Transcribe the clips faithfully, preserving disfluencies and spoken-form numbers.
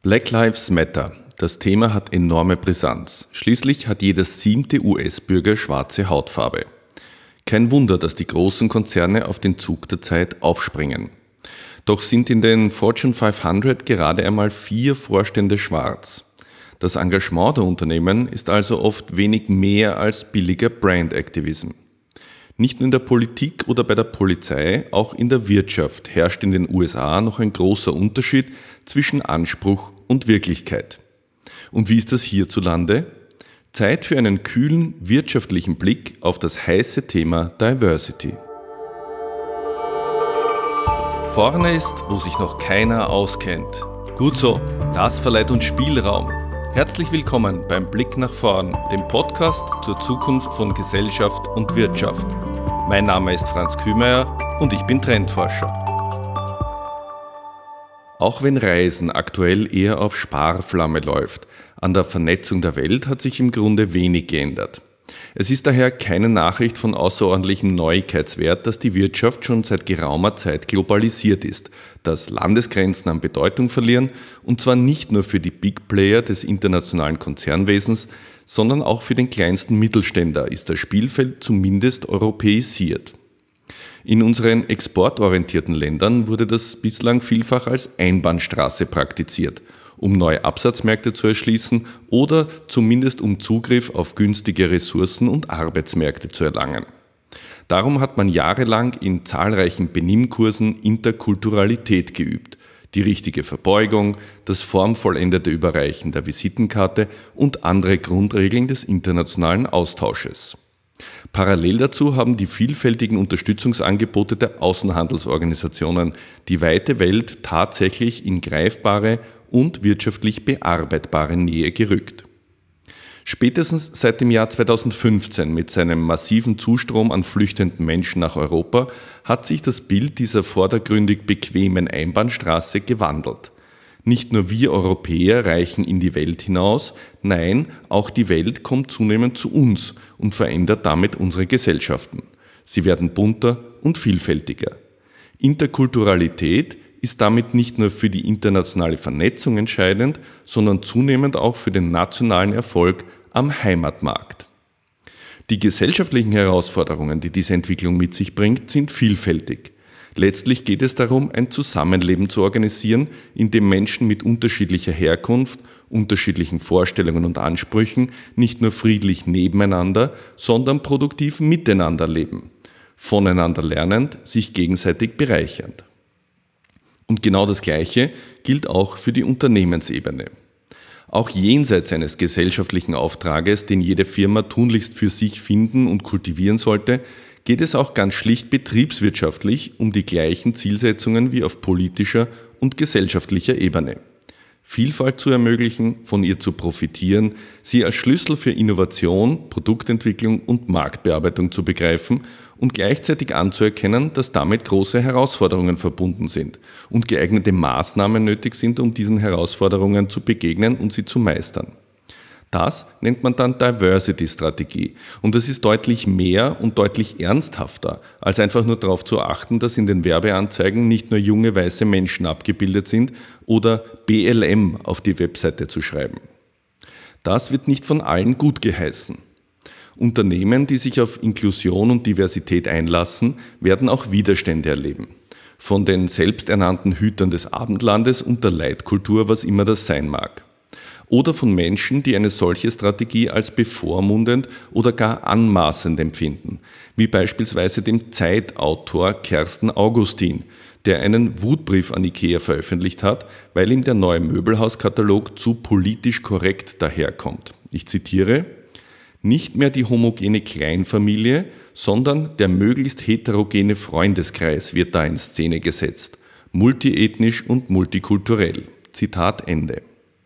Black Lives Matter. Das Thema hat enorme Brisanz. Schließlich hat jeder siebte U S-Bürger schwarze Hautfarbe. Kein Wunder, dass die großen Konzerne auf den Zug der Zeit aufspringen. Doch sind in den Fortune fünfhundert gerade einmal vier Vorstände schwarz. Das Engagement der Unternehmen ist also oft wenig mehr als billiger Brand-Activism. Nicht nur in der Politik oder bei der Polizei, auch in der Wirtschaft herrscht in den U S A noch ein großer Unterschied zwischen Anspruch und Wirklichkeit. Und wie ist das hierzulande? Zeit für einen kühlen wirtschaftlichen Blick auf das heiße Thema Diversity. Vorne ist, wo sich noch keiner auskennt. Gut so, das verleiht uns Spielraum. Herzlich willkommen beim Blick nach vorn, dem Podcast zur Zukunft von Gesellschaft und Wirtschaft. Mein Name ist Franz Kühmeier und ich bin Trendforscher. Auch wenn Reisen aktuell eher auf Sparflamme läuft, an der Vernetzung der Welt hat sich im Grunde wenig geändert. Es ist daher keine Nachricht von außerordentlichem Neuigkeitswert, dass die Wirtschaft schon seit geraumer Zeit globalisiert ist, dass Landesgrenzen an Bedeutung verlieren und zwar nicht nur für die Big Player des internationalen Konzernwesens, sondern auch für den kleinsten Mittelständler ist das Spielfeld zumindest europäisiert. In unseren exportorientierten Ländern wurde das bislang vielfach als Einbahnstraße praktiziert, um neue Absatzmärkte zu erschließen oder zumindest um Zugriff auf günstige Ressourcen und Arbeitsmärkte zu erlangen. Darum hat man jahrelang in zahlreichen Benimmkursen Interkulturalität geübt, die richtige Verbeugung, das formvollendete Überreichen der Visitenkarte und andere Grundregeln des internationalen Austausches. Parallel dazu haben die vielfältigen Unterstützungsangebote der Außenhandelsorganisationen die weite Welt tatsächlich in greifbare und wirtschaftlich bearbeitbare Nähe gerückt. Spätestens seit dem Jahr zweitausendfünfzehn mit seinem massiven Zustrom an flüchtenden Menschen nach Europa hat sich das Bild dieser vordergründig bequemen Einbahnstraße gewandelt. Nicht nur wir Europäer reichen in die Welt hinaus, nein, auch die Welt kommt zunehmend zu uns und verändert damit unsere Gesellschaften. Sie werden bunter und vielfältiger. Interkulturalität ist damit nicht nur für die internationale Vernetzung entscheidend, sondern zunehmend auch für den nationalen Erfolg am Heimatmarkt. Die gesellschaftlichen Herausforderungen, die diese Entwicklung mit sich bringt, sind vielfältig. Letztlich geht es darum, ein Zusammenleben zu organisieren, in dem Menschen mit unterschiedlicher Herkunft, unterschiedlichen Vorstellungen und Ansprüchen nicht nur friedlich nebeneinander, sondern produktiv miteinander leben, voneinander lernend, sich gegenseitig bereichernd. Und genau das Gleiche gilt auch für die Unternehmensebene. Auch jenseits eines gesellschaftlichen Auftrages, den jede Firma tunlichst für sich finden und kultivieren sollte, geht es auch ganz schlicht betriebswirtschaftlich um die gleichen Zielsetzungen wie auf politischer und gesellschaftlicher Ebene. Vielfalt zu ermöglichen, von ihr zu profitieren, sie als Schlüssel für Innovation, Produktentwicklung und Marktbearbeitung zu begreifen und gleichzeitig anzuerkennen, dass damit große Herausforderungen verbunden sind und geeignete Maßnahmen nötig sind, um diesen Herausforderungen zu begegnen und sie zu meistern. Das nennt man dann Diversity-Strategie und es ist deutlich mehr und deutlich ernsthafter, als einfach nur darauf zu achten, dass in den Werbeanzeigen nicht nur junge weiße Menschen abgebildet sind oder B L M auf die Webseite zu schreiben. Das wird nicht von allen gut geheißen. Unternehmen, die sich auf Inklusion und Diversität einlassen, werden auch Widerstände erleben. Von den selbsternannten Hütern des Abendlandes und der Leitkultur, was immer das sein mag. Oder von Menschen, die eine solche Strategie als bevormundend oder gar anmaßend empfinden, wie beispielsweise dem Zeitautor Kersten Augustin, der einen Wutbrief an IKEA veröffentlicht hat, weil ihm der neue Möbelhauskatalog zu politisch korrekt daherkommt. Ich zitiere: Nicht mehr die homogene Kleinfamilie, sondern der möglichst heterogene Freundeskreis wird da in Szene gesetzt, multiethnisch und multikulturell. Zitat Ende.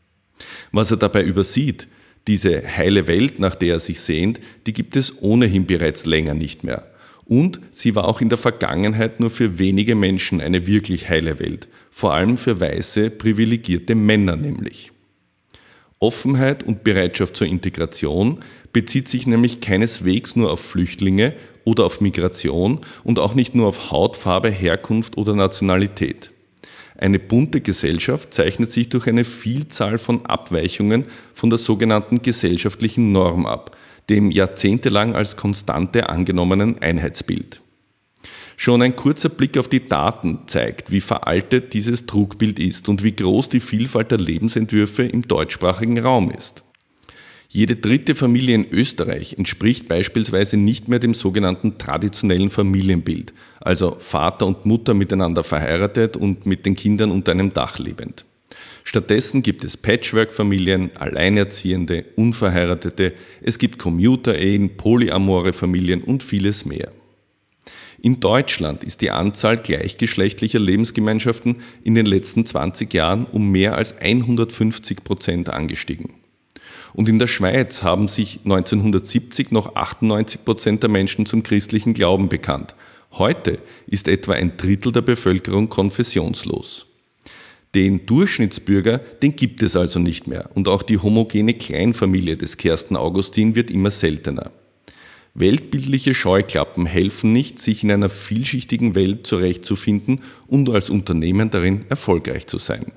Was er dabei übersieht, diese heile Welt, nach der er sich sehnt, die gibt es ohnehin bereits länger nicht mehr. Und sie war auch in der Vergangenheit nur für wenige Menschen eine wirklich heile Welt, vor allem für weiße, privilegierte Männer nämlich. Offenheit und Bereitschaft zur Integration bezieht sich nämlich keineswegs nur auf Flüchtlinge oder auf Migration und auch nicht nur auf Hautfarbe, Herkunft oder Nationalität. Eine bunte Gesellschaft zeichnet sich durch eine Vielzahl von Abweichungen von der sogenannten gesellschaftlichen Norm ab, dem jahrzehntelang als Konstante angenommenen Einheitsbild. Schon ein kurzer Blick auf die Daten zeigt, wie veraltet dieses Trugbild ist und wie groß die Vielfalt der Lebensentwürfe im deutschsprachigen Raum ist. Jede dritte Familie in Österreich entspricht beispielsweise nicht mehr dem sogenannten traditionellen Familienbild, also Vater und Mutter miteinander verheiratet und mit den Kindern unter einem Dach lebend. Stattdessen gibt es Patchwork-Familien, Alleinerziehende, Unverheiratete, es gibt Commuter-Ehen, polyamore Familien und vieles mehr. In Deutschland ist die Anzahl gleichgeschlechtlicher Lebensgemeinschaften in den letzten zwanzig Jahren um mehr als hundertfünfzig Prozent angestiegen. Und in der Schweiz haben sich neunzehnhundertsiebzig noch achtundneunzig Prozent der Menschen zum christlichen Glauben bekannt. Heute ist etwa ein Drittel der Bevölkerung konfessionslos. Den Durchschnittsbürger, den gibt es also nicht mehr und auch die homogene Kleinfamilie des Kersten Augustin wird immer seltener. Weltbildliche Scheuklappen helfen nicht, sich in einer vielschichtigen Welt zurechtzufinden und als Unternehmen darin erfolgreich zu sein.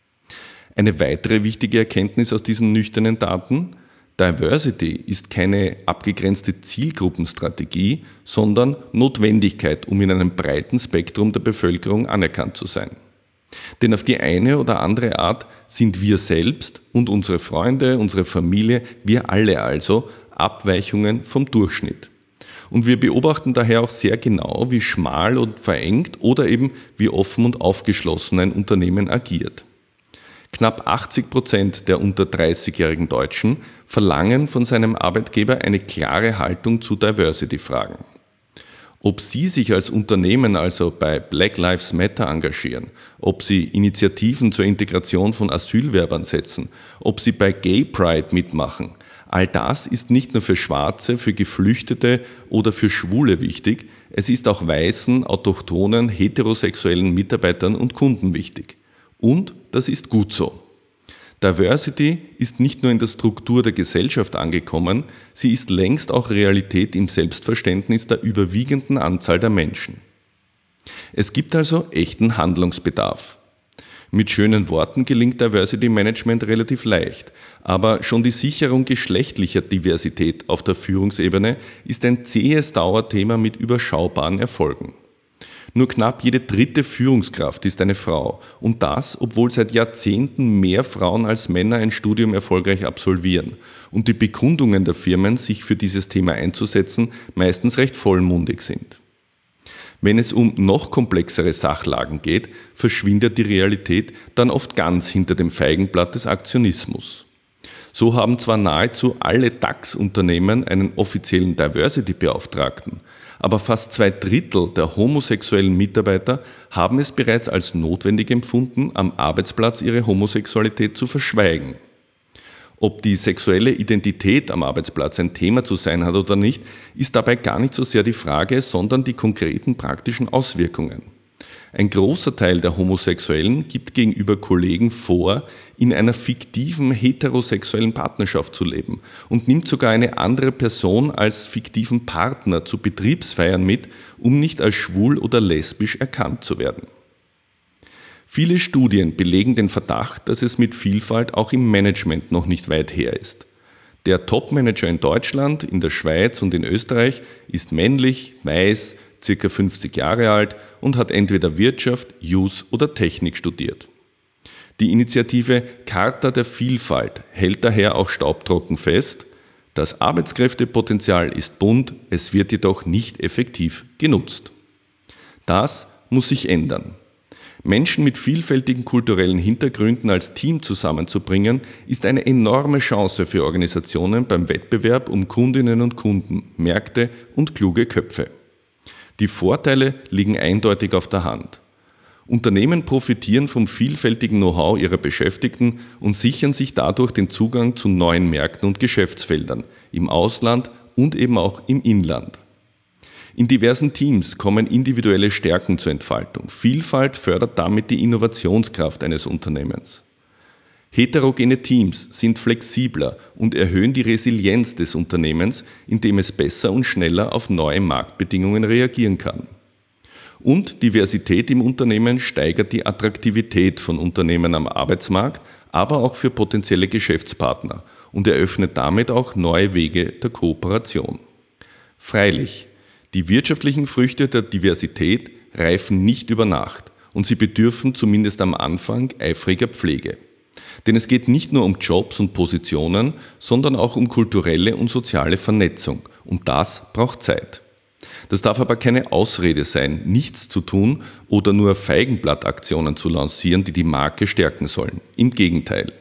Eine weitere wichtige Erkenntnis aus diesen nüchternen Daten: Diversity ist keine abgegrenzte Zielgruppenstrategie, sondern Notwendigkeit, um in einem breiten Spektrum der Bevölkerung anerkannt zu sein. Denn auf die eine oder andere Art sind wir selbst und unsere Freunde, unsere Familie, wir alle also Abweichungen vom Durchschnitt. Und wir beobachten daher auch sehr genau, wie schmal und verengt oder eben wie offen und aufgeschlossen ein Unternehmen agiert. Knapp achtzig Prozent der unter dreißigjährigen Deutschen verlangen von seinem Arbeitgeber eine klare Haltung zu Diversity-Fragen. Ob Sie sich als Unternehmen also bei Black Lives Matter engagieren, ob Sie Initiativen zur Integration von Asylwerbern setzen, ob Sie bei Gay Pride mitmachen, all das ist nicht nur für Schwarze, für Geflüchtete oder für Schwule wichtig, es ist auch weißen, autochthonen, heterosexuellen Mitarbeitern und Kunden wichtig. Und das ist gut so. Diversity ist nicht nur in der Struktur der Gesellschaft angekommen, sie ist längst auch Realität im Selbstverständnis der überwiegenden Anzahl der Menschen. Es gibt also echten Handlungsbedarf. Mit schönen Worten gelingt Diversity Management relativ leicht, aber schon die Sicherung geschlechtlicher Diversität auf der Führungsebene ist ein zähes Dauerthema mit überschaubaren Erfolgen. Nur knapp jede dritte Führungskraft ist eine Frau und das, obwohl seit Jahrzehnten mehr Frauen als Männer ein Studium erfolgreich absolvieren und die Bekundungen der Firmen, sich für dieses Thema einzusetzen, meistens recht vollmundig sind. Wenn es um noch komplexere Sachlagen geht, verschwindet die Realität dann oft ganz hinter dem Feigenblatt des Aktionismus. So haben zwar nahezu alle DAX-Unternehmen einen offiziellen Diversity-Beauftragten, aber fast zwei Drittel der homosexuellen Mitarbeiter haben es bereits als notwendig empfunden, am Arbeitsplatz ihre Homosexualität zu verschweigen. Ob die sexuelle Identität am Arbeitsplatz ein Thema zu sein hat oder nicht, ist dabei gar nicht so sehr die Frage, sondern die konkreten praktischen Auswirkungen. Ein großer Teil der Homosexuellen gibt gegenüber Kollegen vor, in einer fiktiven heterosexuellen Partnerschaft zu leben und nimmt sogar eine andere Person als fiktiven Partner zu Betriebsfeiern mit, um nicht als schwul oder lesbisch erkannt zu werden. Viele Studien belegen den Verdacht, dass es mit Vielfalt auch im Management noch nicht weit her ist. Der Topmanager in Deutschland, in der Schweiz und in Österreich ist männlich, weiß, circa fünfzig Jahre alt und hat entweder Wirtschaft, Jus oder Technik studiert. Die Initiative Charta der Vielfalt hält daher auch staubtrocken fest: Das Arbeitskräftepotenzial ist bunt, es wird jedoch nicht effektiv genutzt. Das muss sich ändern. Menschen mit vielfältigen kulturellen Hintergründen als Team zusammenzubringen, ist eine enorme Chance für Organisationen beim Wettbewerb um Kundinnen und Kunden, Märkte und kluge Köpfe. Die Vorteile liegen eindeutig auf der Hand. Unternehmen profitieren vom vielfältigen Know-how ihrer Beschäftigten und sichern sich dadurch den Zugang zu neuen Märkten und Geschäftsfeldern, im Ausland und eben auch im Inland. In diversen Teams kommen individuelle Stärken zur Entfaltung. Vielfalt fördert damit die Innovationskraft eines Unternehmens. Heterogene Teams sind flexibler und erhöhen die Resilienz des Unternehmens, indem es besser und schneller auf neue Marktbedingungen reagieren kann. Und Diversität im Unternehmen steigert die Attraktivität von Unternehmen am Arbeitsmarkt, aber auch für potenzielle Geschäftspartner und eröffnet damit auch neue Wege der Kooperation. Freilich, die wirtschaftlichen Früchte der Diversität reifen nicht über Nacht und sie bedürfen zumindest am Anfang eifriger Pflege. Denn es geht nicht nur um Jobs und Positionen, sondern auch um kulturelle und soziale Vernetzung und das braucht Zeit. Das darf aber keine Ausrede sein, nichts zu tun oder nur Feigenblattaktionen zu lancieren, die die Marke stärken sollen. Im Gegenteil.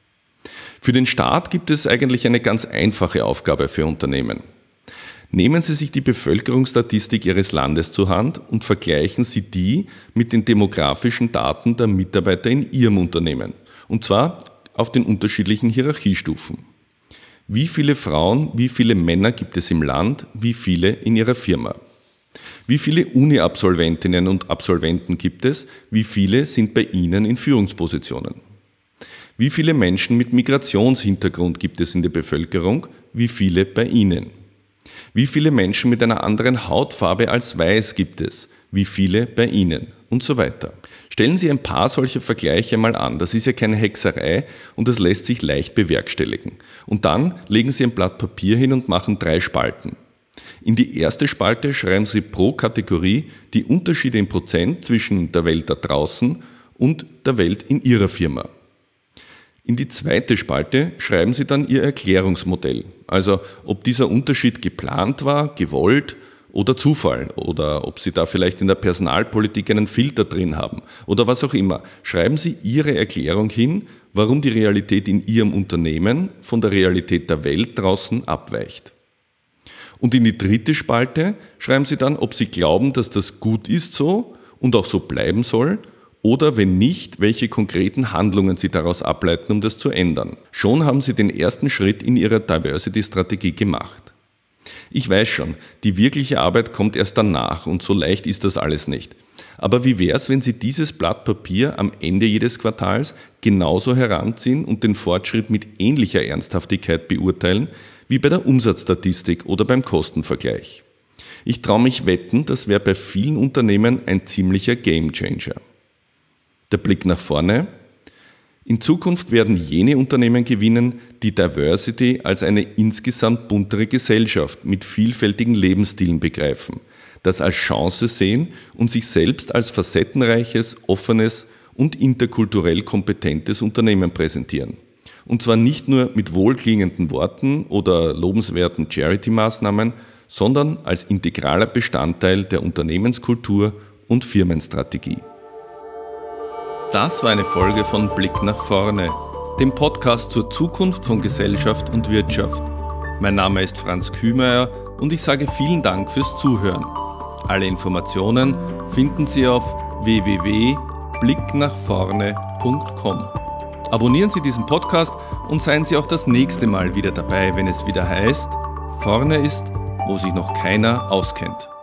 Für den Staat gibt es eigentlich eine ganz einfache Aufgabe für Unternehmen. Nehmen Sie sich die Bevölkerungsstatistik Ihres Landes zur Hand und vergleichen Sie die mit den demografischen Daten der Mitarbeiter in Ihrem Unternehmen. Und zwar auf den unterschiedlichen Hierarchiestufen. Wie viele Frauen, wie viele Männer gibt es im Land, wie viele in Ihrer Firma? Wie viele Uni-Absolventinnen und Absolventen gibt es, wie viele sind bei Ihnen in Führungspositionen? Wie viele Menschen mit Migrationshintergrund gibt es in der Bevölkerung, wie viele bei Ihnen? Wie viele Menschen mit einer anderen Hautfarbe als weiß gibt es, wie viele bei Ihnen? Und so weiter. Stellen Sie ein paar solcher Vergleiche mal an, das ist ja keine Hexerei und das lässt sich leicht bewerkstelligen. Und dann legen Sie ein Blatt Papier hin und machen drei Spalten. In die erste Spalte schreiben Sie pro Kategorie die Unterschiede in Prozent zwischen der Welt da draußen und der Welt in Ihrer Firma. In die zweite Spalte schreiben Sie dann Ihr Erklärungsmodell, also ob dieser Unterschied geplant war, gewollt oder Zufall oder ob Sie da vielleicht in der Personalpolitik einen Filter drin haben oder was auch immer. Schreiben Sie Ihre Erklärung hin, warum die Realität in Ihrem Unternehmen von der Realität der Welt draußen abweicht. Und in die dritte Spalte schreiben Sie dann, ob Sie glauben, dass das gut ist so und auch so bleiben soll oder wenn nicht, welche konkreten Handlungen Sie daraus ableiten, um das zu ändern. Schon haben Sie den ersten Schritt in Ihrer Diversity-Strategie gemacht. Ich weiß schon, die wirkliche Arbeit kommt erst danach und so leicht ist das alles nicht. Aber wie wäre es, wenn Sie dieses Blatt Papier am Ende jedes Quartals genauso heranziehen und den Fortschritt mit ähnlicher Ernsthaftigkeit beurteilen wie bei der Umsatzstatistik oder beim Kostenvergleich? Ich traue mich wetten, das wäre bei vielen Unternehmen ein ziemlicher Gamechanger. Der Blick nach vorne. In Zukunft werden jene Unternehmen gewinnen, die Diversity als eine insgesamt buntere Gesellschaft mit vielfältigen Lebensstilen begreifen, das als Chance sehen und sich selbst als facettenreiches, offenes und interkulturell kompetentes Unternehmen präsentieren. Und zwar nicht nur mit wohlklingenden Worten oder lobenswerten Charity-Maßnahmen, sondern als integraler Bestandteil der Unternehmenskultur und Firmenstrategie. Das war eine Folge von Blick nach vorne, dem Podcast zur Zukunft von Gesellschaft und Wirtschaft. Mein Name ist Franz Kühmeier und ich sage vielen Dank fürs Zuhören. Alle Informationen finden Sie auf w w w punkt blick nach vorne punkt com. Abonnieren Sie diesen Podcast und seien Sie auch das nächste Mal wieder dabei, wenn es wieder heißt, vorne ist, wo sich noch keiner auskennt.